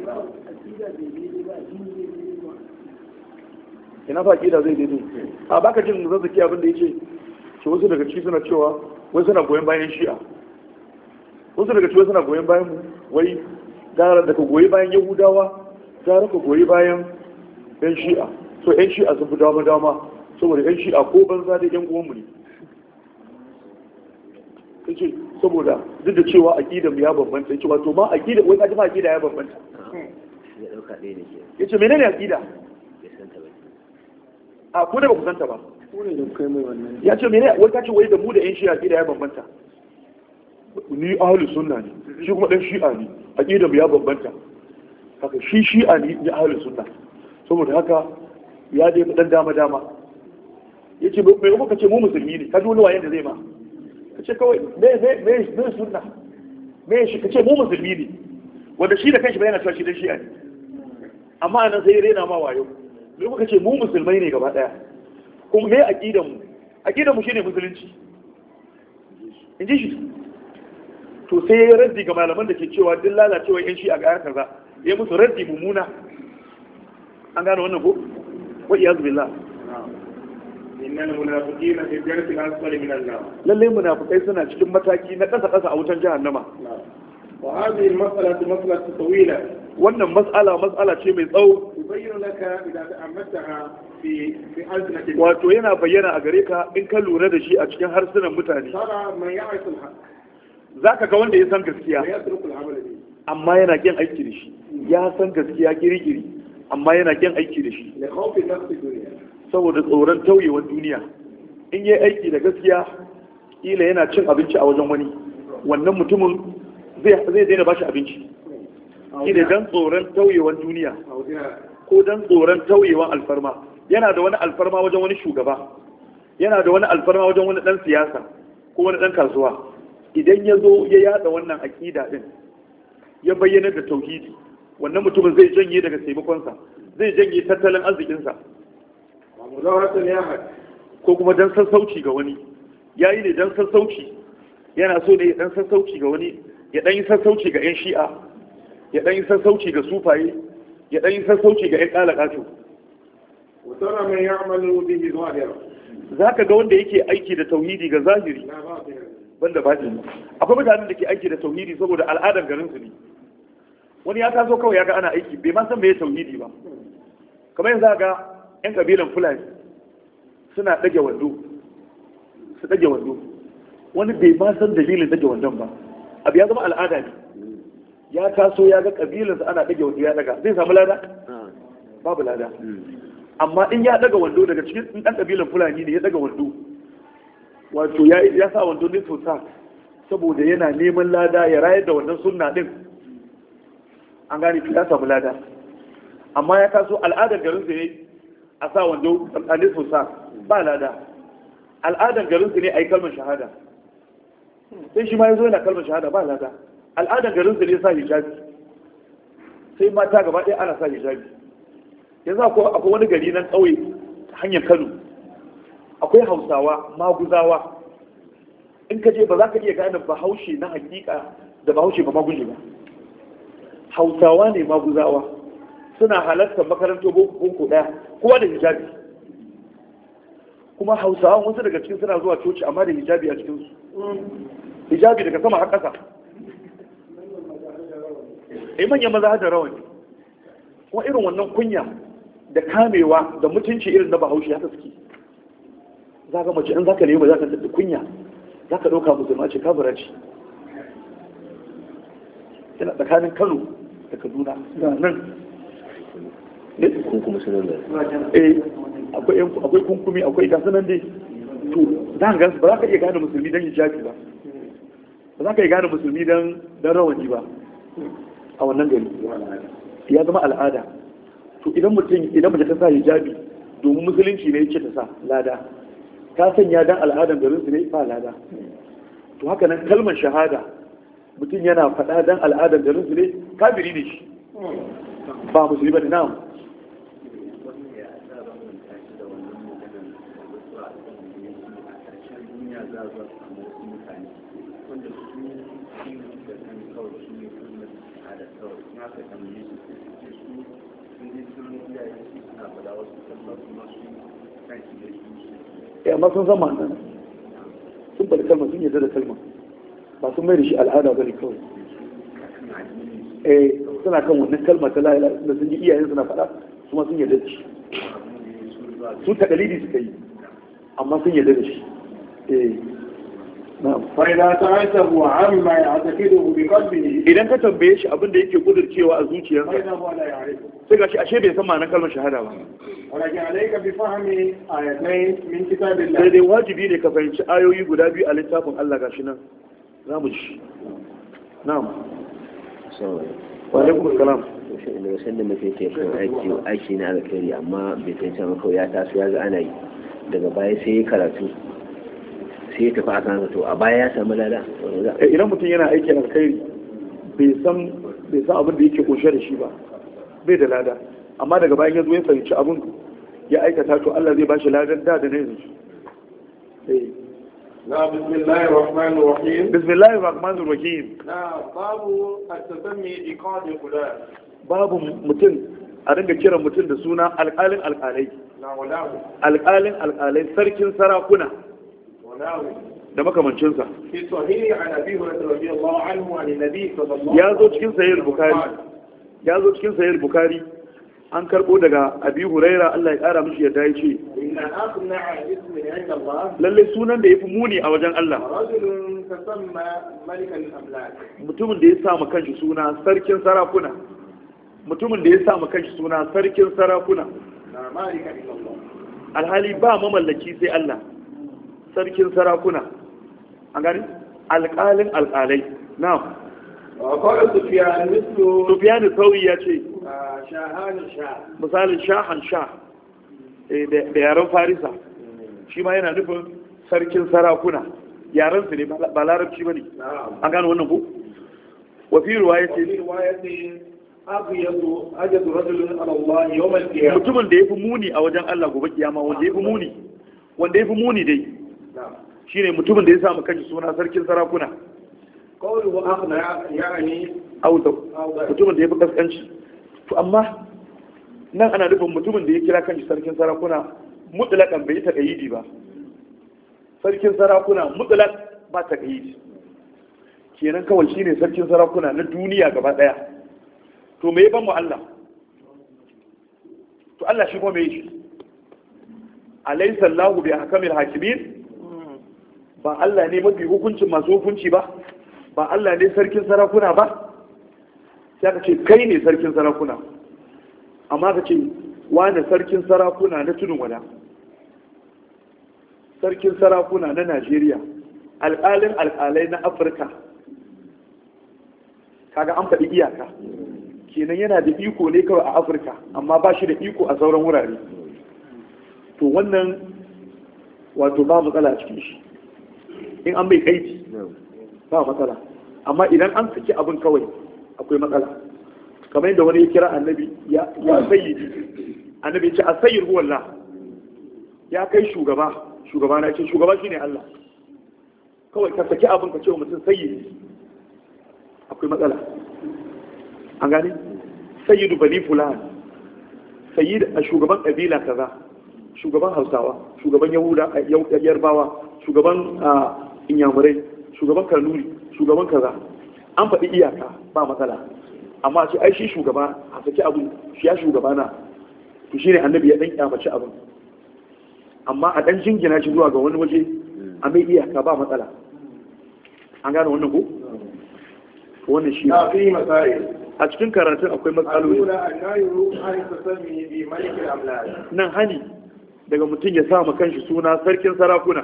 A: ina fa aqida zai daidai a baka jin zazzaki abin da yake ce wasu daga ciki suna cewa wasu suna goyon bayan shi'a, wasu daga ciki suna goyon bayan mu, wai gara da ka goyi bayan yahudawa gara ka goyi bayan yan shi'a, so yan shi'a sun fi dama saboda yan shi'a ko banza da yan uwanmu ne. kace saboda duk da cewa aqida mu ya bambanta, yace wato ma aqida wai kaji ma aqida ya bambanta.
C: ya dauka ɗaya ne ke
A: yace menene aqida?
C: ya santa ba
A: a ko da ba ku santa ba.
B: ko ne da kai mai wannan
A: Ya ce menene wai kace wai da mu da yan shi'a aqida ya bambanta. Ni ahlu sunna ne, shi kuma dan shi'a ne, aqida mu ya bambanta. Haka shi shi'a ne ni ahlu sunna. Saboda haka ya dai dan dama yace bai kuma kace mu musulmi ne, ka ji wani wayen da zai ma. Kace kawai me sunna. Me shi kace mu musulmi ne. Wanda shi da kanshi bayana cewa shi dan shi'a ne. Amma anan sai rena ma wayo. Me muka ce mu musulmai ne gaba daya. Kuma me aqidan mu? Aqidan mu shine musulunci. In ji shi. To sai ya raddi ga malaman da ke cewa duk lalacewa yan shi a ga kaza, ya musu raddi mummuna. An gane wannan ko? Wa iyaz billah.
B: innal munafiqina fi darki al-asfali min an-nar
A: Lalle munafikai suna cikin mataki na kasa a wutan jahannama.
B: wa hadhihi al-mas'alatu mas'alatu tawila
A: Wannan mas'ala ce mai tsawo.
B: tubayyinu laka idha ta'ammaltaha fi alsinati
A: Wato yana bayyana a gare ka in ka lura da shi a cikin harsunan mutane.
B: tara man ya'rifu al-haqq
A: Zaka ga wanda ya san gaskiya
B: wa yatruku al-amal bihi
A: amma yana kin aiki da shi. Ya san gaskiya kirikiri amma yana kin aiki da shi
B: li khawfi nafsi dunya
A: saboda tsoron tauyewar duniya. In yi aiki da gaskiya kila yana cin abinci a wajen wani, wannan mutumin zai daina bashi abinci. Kila dan tsoron tauyewar duniya ko dan tsoron tauyewar alfarma. Yana da wani alfarma wajen wani shugaba, yana da wani alfarma wajen wani dan siyasa ko wani dan kasuwa. Idan ya zo ya yada wannan akida din, ya bayyana da tauhidi, wannan mutumin zai janye daga taimakonsa, zai janye tattalin arzikinsa,
B: wa mudawaratu al-yahad
A: ko kuma dan sassauci ga wani. Yayi ne dan sassauci, yana so ne ya dan sassauci ga wani, ya dan yi sassauci ga 'yan shi'a, ya dan yi sassauci ga sufaye, ya dan yi sassauci ga 'yan kalakatu.
B: wa tara man ya'malu bihi zahira
A: Zaka ga wanda yake aiki da tauhidi ga zahiri
B: la batina
A: banda batini. Akwai mutanen da ke aiki da tauhidi saboda al'adar garin su ne. Wani ya taso kawai ya ga ana aiki bai ma san me tauhidi ba. Kamar yanzu ga 'yan kabilan Fulani suna dage wando, su dage wando. Wani bai ma san dalilin dage wandon ba. Abu ya zama al'ada ne. Ya taso ya ga kabilansa ana dage wando ya daga, zai samu lada? Babu lada. Amma in ya daga wando daga cikin ɗan kabilan Fulani ne ya daga wando, wato ya sa wando ne sosa saboda yana neman lada ya rayar da wannan sunna din, an gane ya samu lada. Amma ya taso al'adar garin su ne a sa wando a ne sosa ba lada. Al'adar garin su ne a yi kalmar shahada, sai shi ma ya zo yana kalmar shahada ba lada. Al'adar garin su ne sa hijabi, sai mata gaba ɗaya ana sa hijabi. Yanzu akwai wani gari nan ƙauye hanyar Kano, akwai Hausawa maguzawa. In ka je ba za ka iya gane bahaushe na hakika da bahaushe ba maguje ba. Hausawa ne maguzawa, suna halartar makarantar boko ɗaya, kowa da hijabi. Kuma Hausawa wasu daga cikin suna zuwa coci amma da hijabi a cikinsu. Hijabi daga sama har ƙasa. Manyan maza da rawani. Kuma irin wannan kunya da kamewa da mutunci irin na bahaushe haka suke. Za ka mace in za ka nemi za ka tafi kunya, za ka ɗauka musulma ce kafira ce. Yana tsakanin Kano da Kaduna nan. Akwai kunkumi, akwai gasu nan dai. To, za ka gansu ba za ka iya gane musulmi don hijabi ba. Ba za ka iya gane musulmi don rawani ba a wannan gari. Ya zama al'ada. To idan mace ta sa hijabi domin musulunci ne yake ta sa lada, ta sanya dan al'adan garin su ne ba lada. To haka nan kalmar shahada mutum yana faɗa dan al'adan garin su ne kafiri ne shi ba musulmi ba ne. Na'am.
B: za su samu wasu mutane wanda su da kan kawai su ne kuma da kawai na ka tambaye su sun je sun iyaye su suna faɗa wasu kalma kuma su kan shi da su
A: amma sun zama nan sun faɗi kalma sun yarda da kalma ba sun mai da shi al'ada ba ne kawai suna kan wannan kalma ta la'ila da sun ji iyayen suna faɗa su ma sun yarda da shi su ta dalili suka yi amma sun yarda da shi
B: فإذا سألته عما يعتقده بقلبه
A: idan ka tambaye shi abin da yake kudurcewa a zuciyarsa
B: فإذا هو لا يعرفه
A: sai gashi ashe bai san ma'anar kalmar shahada ba
B: ولكن عليك بفهم آيتين من كتاب
A: sai
B: الله
A: dai wajibi ne ka fahimci ayoyi guda biyu a littafin Allah gashi nan za mu ji na'am wa alaikum salam
C: da wasan da mutum ke kan aiki na alkhairi amma bai kai can kawai ya taso ya ga ana yi daga baya sai ya karatu sai ya tafi akan to a baya ya samu lada
A: idan mutum yana aikin alkhairi bai san abin da yake kunshe da shi ba bai da lada amma daga bayan ya zo ya fahimci abin ya aikata to Allah zai bashi ladan da na yanzu
B: بسم الله الرحمن الرحيم
A: bismillahir rahmanir rahim
B: باب التسمي بقاضي فلان
A: babu mutum a dinga kiran mutum da suna alƙalin alƙalai alƙalin alƙalai sarkin sarakuna da makamancinsa
B: في صحيح عن ابي هريره رضي الله عنه عن النبي صلى الله عليه وسلم
A: ya zo cikin sahih bukhari an karbo daga abi huraira Allah ya kara mishi yadda ya ce
B: inna aqna'a ismin 'inda Allah
A: lalle sunan da yafi muni a wajen Allah
B: rajulun tasamma malik al-amlak
A: mutumin da ya sa ma kanshi suna sarkin sarakuna mutumin da ya sa ma kanshi suna sarkin sarakuna
B: na malika illa Allah
A: alhali ba mamallaki sai Allah sarkin sarakuna an gani alƙalin alƙalai na'am
B: وقال سفيان مثل
A: Sufyan Thauri ya ce
B: شاهان الشاه
A: misalin shahan sha da yaren farisa shi ma yana nufin sarkin sarakuna yaren su ne ba larabci ba ne an gano wannan ko wafi ruwa ya ce mutumin da ya fi muni a wajen Allah gobe kiyama wanda ya fi muni dai shine mutumin da ya samu kanshi suna sarkin sarakuna mutumin da ya fi kaskanci to amma nan ana nufin mutumin da ya kira kanshi sarkin sarakuna mutlaƙan bai ta ƙayyidi ba sarkin sarakuna mutlaq ba ta ƙayyidi kenan kawai shine sarkin sarakuna na duniya gaba ɗaya to me ban mu Allah to Allah shi kuma me shi alaysa Allahu bi ahkamil hakimin ba Allah ne mafi hukuncin masu hukunci ba ba Allah ne sarkin sarakuna ba sai ka ce kai ne sarkin sarakuna amma ka ce wani sarkin sarakuna na tudun wada sarkin sarakuna na Najeriya alƙalin alƙalai na Afirka kaga an faɗi iyaka kenan yana da iko ne kawai a Afirka amma ba shi da iko a sauran wurare to wannan wato ba matsala a cikin shi in an bai kaiti ba matsala amma idan an saki abin kawai akwai matsala kamar yadda wani ya kira annabi ya sayyidi annabi ya ce a sayyid huwa Allah ya kai shugaba na ce shugaba shine Allah kawai ka saki abin ka ce wa mutum sayyidi akwai matsala an gani sayyidu bani fulan sayyid a shugaban kabila kaza shugaban Hausawa shugaban Yarbawa shugaban Inyamurai shugaban Kanuri shugaban kaza an faɗi iyaka ba matsala amma ce ai shi shugaba a saki abu shi ya shugaba na to shine annabi ya dan kyamaci abin amma a dan jingina shi zuwa ga wani waje a mai iyaka ba matsala an gane wannan ko wannan shi a cikin karatun akwai matsaloli nan hani daga mutum ya sa ma kanshi suna sarkin sarakuna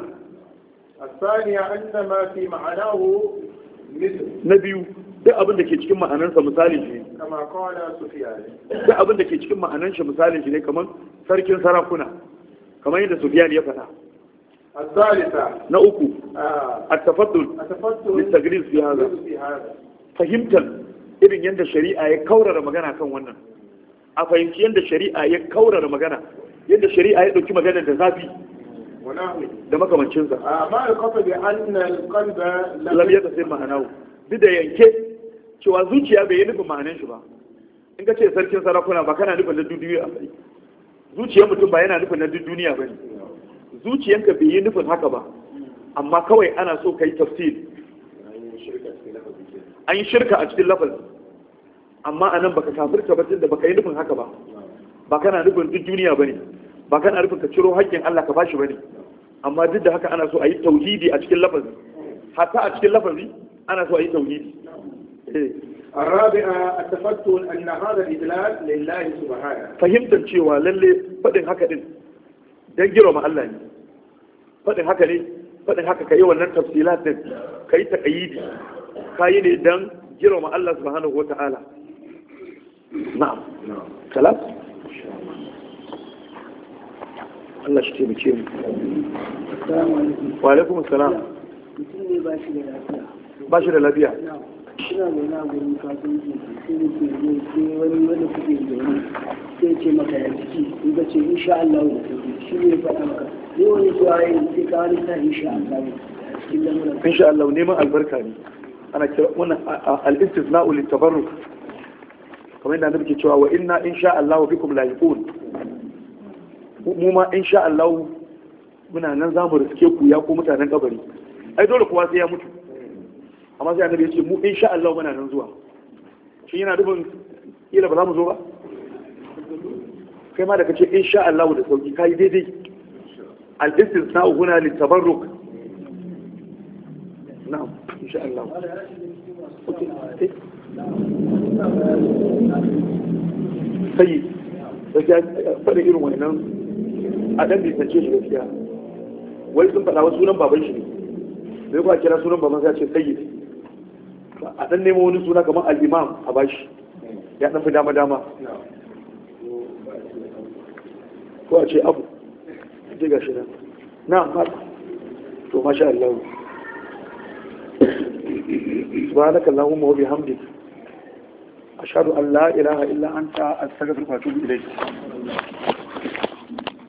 A: na biyu duk abin da ke cikin ma'anansa misalin shi duk abin da ke cikin ma'anan shi misalin shi ne kamar sarkin sarakuna kamar yadda Sufyan ya faɗa na uku at-tafaddul listagril fi hada fahimtar irin yadda shari'a ya kaurara magana kan wannan a fahimci yadda shari'a ya kaurara magana yadda shari'a ya ɗauki magana da zafi da makamancinsa
D: ما الخطأ بأن القلب
A: lam yata sai ma'anahu duk da yanke cewa zuciya bai yi nufin ma'anan shi ba in ka ce sarkin sarakuna ba kana nufin na duniya ba zuciyar mutum ba yana nufin na duniya ba ne zuciyanka bai yi nufin haka ba amma kawai ana so ka yi tafsir an yi shirka a cikin lafaz amma a nan baka kafirta ba da baka yi nufin haka ba ba kana nufin duk duniya ba ne ba kana nufin ka ciro haƙƙin Allah ka bashi ba ne amma duk da haka ana so a yi tauhidi a cikin lafazi hatta a cikin lafazi ana so a yi tauhidi
D: الرابعة التفتن أن هذا الإدلال لله سبحانه
A: fahimtar cewa lalle faɗin haka din dan girma Allah ne faɗin haka ne faɗin haka kai wannan tafsilat din kai taqayidi kai ne dan girma Allah subhanahu wata'ala na'am salat Allah shi taimake mu wa alaikum assalam
E: mutum ne
A: ba shi da lafiya
E: ina zaune a gurin kasuwanci sai da ke zai sai wani wanda kuke zaune sai ce maka ya ciki in ka ce insha Allah da sauki shi ne faɗa maka ne wani zuwa yin sai ka wani sa insha Allah a cikin lamuran
A: insha Allah neman albarka ne ana kira wannan al-istisna'u lit-tabarruk kamar yadda nake cewa wa inna insha Allah bikum lahiqun mu ma insha Allah muna nan zamu riske ku ya ku mutanen kabari ai dole kuwa sai ya mutu amma sai annabi ya ce mu insha Allah muna nan zuwa shi yana dubin kila ba za mu zo ba kai ma da kace insha Allah da sauki kai daidai al-istisna'u huna lit-tabarruk na'am insha Allah sai gaskiya faɗa irin wannan a ɗan bisance shi gaskiya wai sun faɗa wasu sunan baban shi ne sai kuwa kira sunan baban sai ce sayyid a ɗan nemo wani suna kamar al-imam a bashi ya ɗan fi dama ko a ce abu je ga shi nan na fata to masha Allah subhanaka allahumma wa bihamdik ashhadu an la ilaha illa anta astaghfiruka wa atubu ilayk